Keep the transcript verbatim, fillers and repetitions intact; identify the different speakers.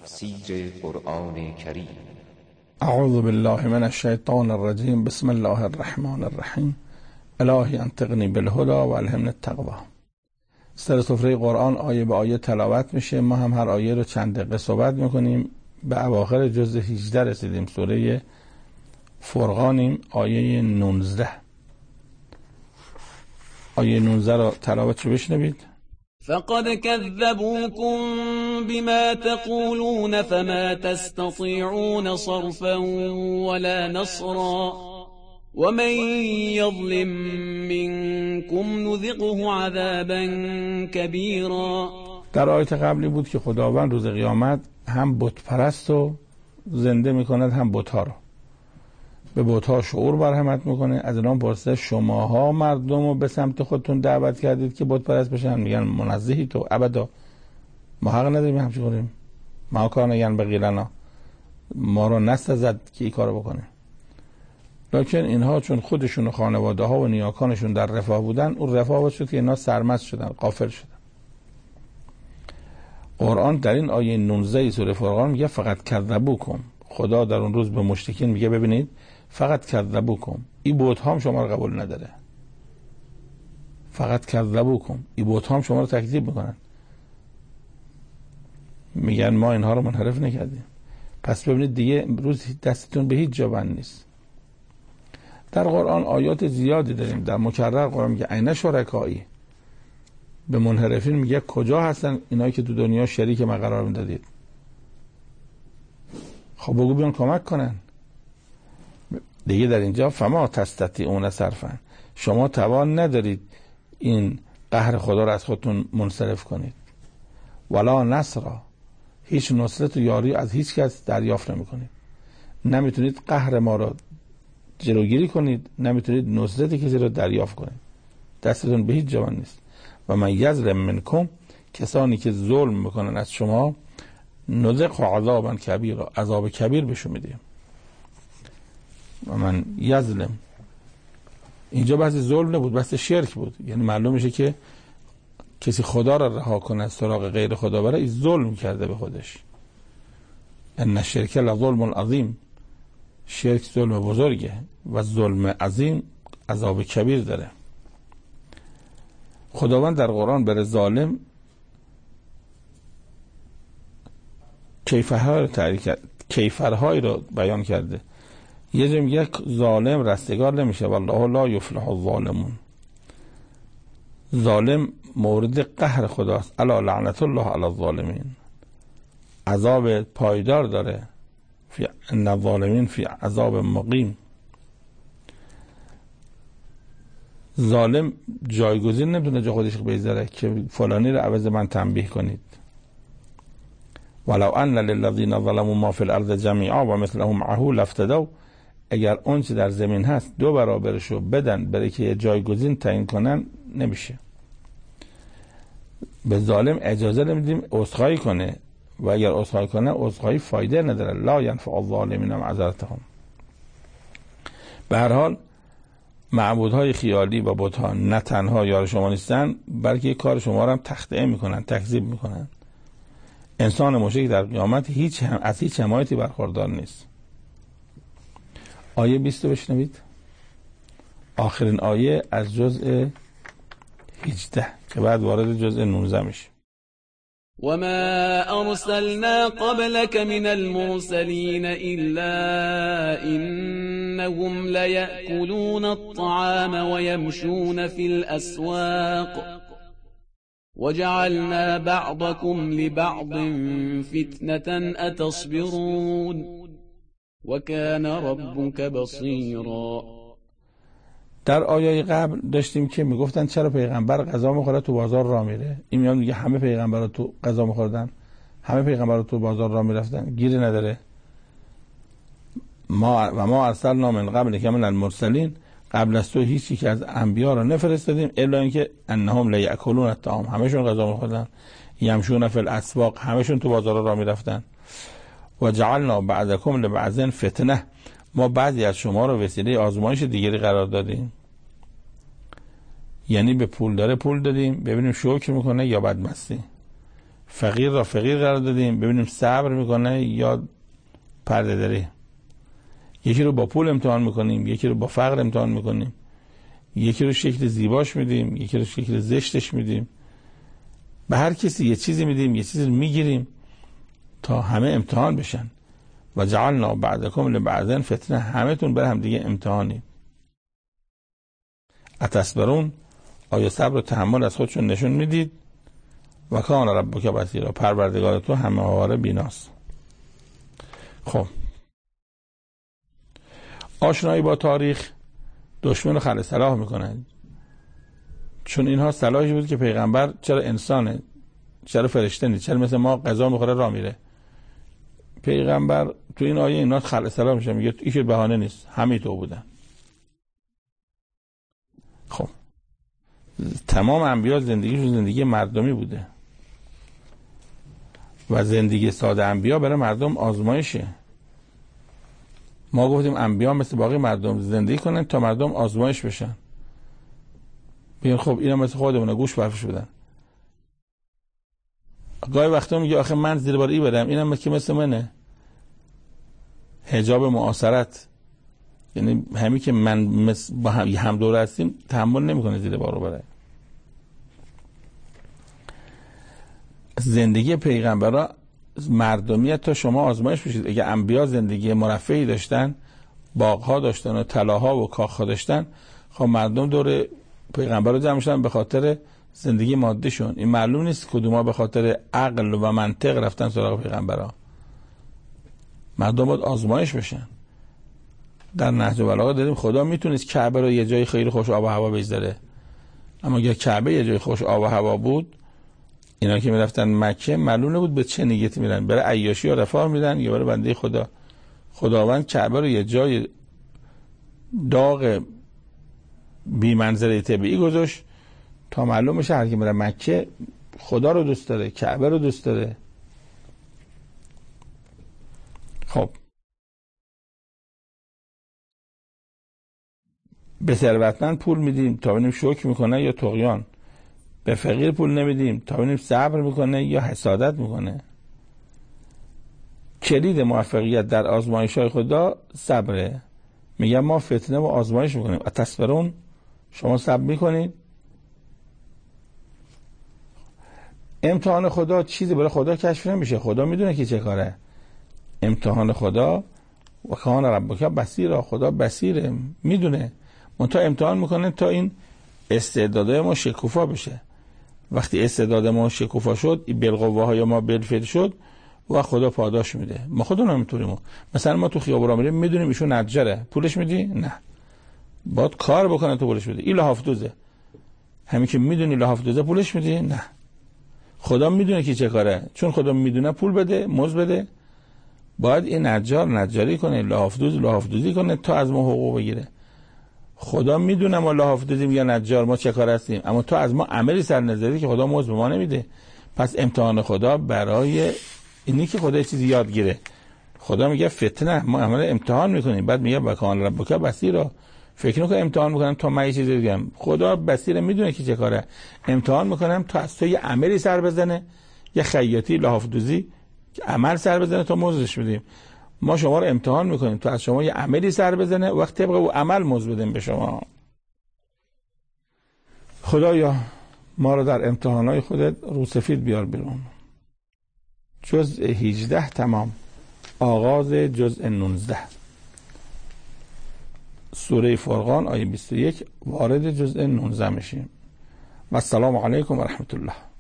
Speaker 1: تفسیر قرآن کریم.
Speaker 2: اعوذ بالله من الشیطان الرجیم. بسم الله الرحمن الرحیم. الهی انطقنی بالهدی و الهمنی التقوی. سر سفره قرآن آیه به آیه تلاوت میشه. ما هم هر آیه رو چند دقیقه صحبت میکنیم. به اواخر جزء هجده رسیدیم. سوره فرقانیم، آیه نوزده. آیه نوزده رو تلاوتش بشنوید.
Speaker 3: فقد كذبوكم بما تقولون فما تستطيعون صرفا ولا نصرا ومن يظلم منكم نذقه عذابا كبيرا. در آیت قبلی بود که خداوند روز قیامت هم بت پرست رو زنده میکند هم بت‌ها رو. به بت‌ها شعور برهمت میکنه. از اینا پرسه شماها مردم رو به سمت خودتون دعوت کردید که بت پرست بشن؟ میگن منزهی تو ابدا، ما حق نداریم همچی کنیم. ما کار نگن بغیرنا، ما رو نستزد که این کارو بکنه. لکن اینها چون خودشون و خانواده ها و نیاکانشون در رفاه بودن، اون رفاه باعث شد که اینا سرمست شدن، غافل شدن. قرآن در این آیه نوزده سوره فرقان میگه فقط کذبوکم. خدا در اون روز به مشرکین میگه ببینید فقط کذبوکم، این بت هم شما رو قبول نداره. فقط کذبوکم، این بت هم شما رو تکذیب میکنن، میگن ما اینها رو منحرف نکردیم. پس ببینید دیگه امروز دستتون به هیچ جا بند نیست. در قرآن آیات زیادی داریم. در مکرر قرآن میگه عین شرکایی. به منحرفین میگه کجا هستن اینایی که تو دنیا شریک من قرار میدادید؟ خب بگو بیان کمک کنن دیگه. در اینجا فما تستطیعون صرفا، شما توان ندارید این قهر خدا رو از خودتون منصرف کنید. ولا نصرا، هیچ نصرت و یاری از هیچ کس دریافت نمی کنید. نمیتونید قهر ما رو جلوگیری کنید، نمیتونید نصرت کسی رو دریافت کنید. دستتون به هیچ جا نیست. و من یظلم منکم، کسانی که ظلم میکنن از شما، نذق عذابا کبیرا، عذاب کبیر بهشون میدیم. و من یظلم، اینجا بحث ظلم نبود، بحث شرک بود. یعنی معلوم میشه که کسی خدا را رها کنه سراغ غیر خدا بره، این ظلم کرده به خودش. ان الشرک لظلم عظیم، شرک ظلم بزرگه و ظلم عظیم عذاب کبیر داره. خداوند در قرآن بر ظالم کیفرهای تعریف کرد، کیفرهای رو بیان کرده. یه جا میگه ظالم رستگار نمیشه، والله لا یفلح الظالمون. ظالم مورد قهر خداست. الا لعنت الله علی الظالمین، عذاب پایدار داره. فی ان الظالمین فی عذاب مقیم. ظالم جایگزین نمیتونه جا خودش بذاره که فلانی رو عوض من تنبیه کنید. ولو ان للذین ظلموا ما فی الارض جمیعا و مثله معه لافتدوا، اگر اون چه در زمین هست دو برابرشو بدن برای که جایگزین تعیین کنن، نمیشه. به ظالم اجازه نمیدیم عذرخواهی کنه و اگر عذرخواهی کنه عذرخواهی فایده نداره. لا ینفع الظالمین معذرتهم. به هر حال معبودهای خیالی و بت‌ها نه تنها یار شما نیستن، بلکه کار شما رو هم تخطئه میکنن، تکذیب میکنن. انسان مشرک در قیامت هیچ هم از هیچ حمایتی برخوردار نیست. آیه بیست رو بشنوید. آخرین آیه از جزء هجده که بعد وارد جزء نوزده میشه. وما أرسلنا قبلك من المرسلين إلا إنهم ليأكلون الطعام ويمشون في الأسواق وجعلنا بعضكم لبعض فتنة أتصبرون وكان ربك بصيرا.
Speaker 2: در آیه قبل داشتیم که میگفتن چرا پیغمبر غذا میخوره تو بازار راه میره. این میاد میگه همه پیغمبرا تو غذا میخوردن، همه پیغمبرا تو بازار راه میرفتن، گیری نداره. ما و ما ارسلنا من قبل که من المرسلین، قبل از تو هیچی که از انبیا رو نفرستادیم الا اینکه انهم لیاکلون الطعام، همشون غذا میخوردن. یمشون فی الاسواق، همشون تو بازار راه میرفتن. و جعلنا بعضکم لبعض فتنه، ما بعضی از شما رو وسیله آزمایش دیگری قرار دادیم. یعنی به پول داره پول دادیم ببینیم شکر میکنه یا بدمستی.
Speaker 3: فقیر را فقیر قرار دادیم ببینیم صبر میکنه یا پرده داری. یکی رو با پول امتحان میکنیم، یکی رو با فقر امتحان میکنیم، یکی رو شکل زیباش میدیم، یکی رو شکل زشتش میدیم. به هر کسی یه چیزی میدیم، یه چیزی میگیریم تا همه امتحان بشن. و جعلنا بعضکم لبعض فتنه، همه تون بر هم دیگه امتحانی. اتصبرون، آیا صبر و تحمل از خودشون نشون میدید؟ و کان ربک بصیرا، پروردگار تو همه حواره بیناست. خب آشنایی با تاریخ دشمن رو خلع صلاح میکنه، چون اینها صلاحی بود که پیغمبر چرا انسانه، چرا فرشته نیست، چرا مثل ما غذا میخوره راه میره. پیغمبر تو این آیه اینا خلع صلاح میشه، میگه این که بهانه نیست، همه تو بودن. خب تمام انبیا زندگیشون زندگی مردمی بوده و زندگی ساده انبیا برای مردم آزمایشه. ما گفتیم انبیا مثل باقی مردم زندگی کنن تا مردم آزمایش بشن. بگن خب اینا مثل خودمونه، گوش برفش بدن. گاهی وقتا میگه آخه من زیر بار ای برم، اینم که مثل منه. حجاب معاصرت، یعنی همین که من مثل با هم, هم دوره هستیم تحمل نمیکنه زیر بار رو بره. زندگی پیغمبرا مردمیت تا شما آزمایش بشید. اگه انبیا زندگی مرفهی داشتن، باغها داشتن و طلاها و کاخها داشتن، خب مردم دور پیغمبر رو جمع شدن به خاطر زندگی مادیشون. این معلوم نیست کدوما به خاطر عقل و منطق رفتن سراغ پیغمبرا. مردم باید آزمایش بشن. در نهج البلاغه دیدیم خدا میتونست کعبه رو یه جای خیلی خوش آب و هوا بذاره، اما اگه کعبه یه جای خوش آب و هوا بود، اینا که میرفتن مکه معلوم نبود به چه نیتی میرن، برای عیاشی و رفاه میرن یا برای بنده خدا. خداوند کعبه رو یه جای داغ بی منظره طبیعی گذاشت تا معلوم بشه هر کی میره مکه خدا رو دوست داره، کعبه رو دوست داره. خب به ثروتمند پول میدیم تا ببینیم شکر میکنه یا طغیان، به فقیر پول نمیدیم تا ببینیم صبر میکنه یا حسادت میکنه. کلید موفقیت در آزمایش‌های خدا صبره. میگم ما فتنه و آزمایش میکنیم. اتصبرون، شما صبر میکنید. امتحان خدا چیزی برای خدا کشف نمیشه، خدا میدونه که چه کاره. امتحان خدا و کان ربک بصیرا، خدا بصیره، میدونه. منتها امتحان میکنه تا این استعدادهای ما شکوفا بشه. وقتی استعداد ما شکوفا شد، بالقوه ما بالفعل شد و خدا پاداش میده. ما خدا نمیتونیم. مثلا ما تو خیابون میریم میدونیم ایشون نجاره، پولش میدی؟ نه. باید کار بکنه تو پولش میدی. این لحافتوزه، همین که میدونی لحافتوزه پولش میدی؟ نه. خدا میدونه که چه کاره، چون خدا میدونه پول بده، مزد بده. باید این نجار نجاری کنه، لحافتوز لحافتوزی کنه تا از ما حقوق بگیره. خدا میدونه ما لحافتوزیم یا نجار، ما چه کار هستیم، اما تو از ما عملی سر نظری که خدا مزد به ما نمیده. پس امتحان خدا برای اینی که خدا چیزی یاد گیره. خدا میگه فتنه، ما عمل امتحان میکنیم. بعد میگه بکان ربک بصیرا، فکر نکن امتحان میکنم تا من یه چیزی بگم. خدا بصیره، میدونه که چه کاره. امتحان میکنم تا از تو یه عملی سر بزنه، یه خیاطی لحافتوزی عمل سر بزنه تا مزدش بدیم. ما شما رو امتحان میکنیم تا از شما یه عملی سر بزنه، وقت طبق او عمل مزد بدیم به شما. خدایا ما رو در امتحانات خودت رو سفید بیار بیرون. جزء هجده تمام. آغاز جزء نوزده. سوره فرقان آیه بیست و یک وارد جزء نوزده میشیم. و السلام علیکم و رحمت الله.